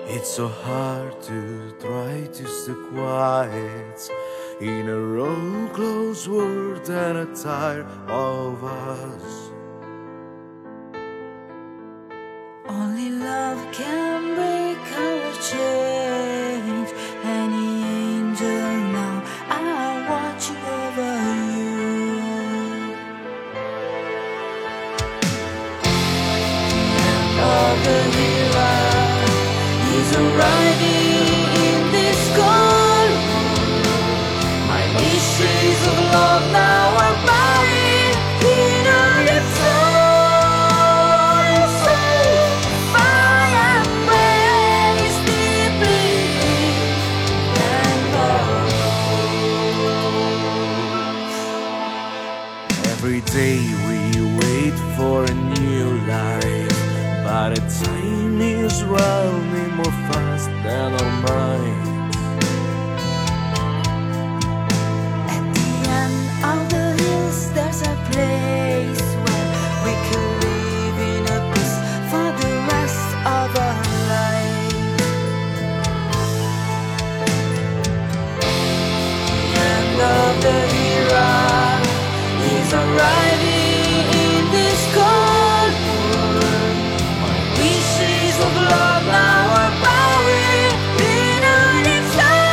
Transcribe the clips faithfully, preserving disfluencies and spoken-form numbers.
It's so hard to try to stay quiet in a wrong close world and a tire of us. Only love can break our chains. Any angel now, I'll watch over you. All the hero is arriving in this cold world. My wishes of love now are buried in a deep soul. Fire burns deeply and burns. Every day we wait for a new life, but the time is running more fast than our minds. At the end of the hills, there's a place where we can live in a peace for the rest of our life. The end of the era is arriving in this cold world. My wishes of love now are buried in a deep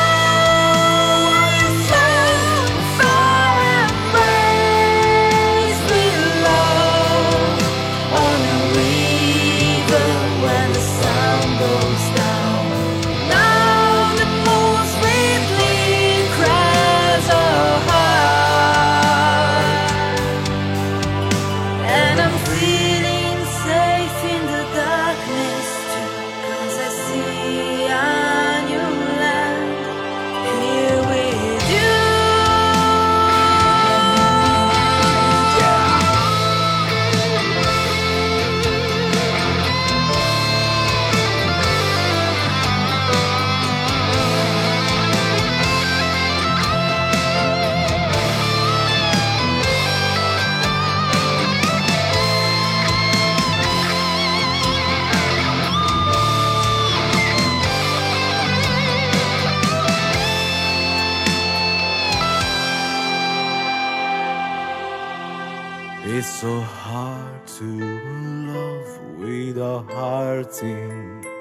soul. Fire burns with love on a river when the sun goes down. Now the moon swiftly crashes our heart, and I'm feeling safe in the darkness too, 'cause I see a new land here with you. It's so hard to love with a heart in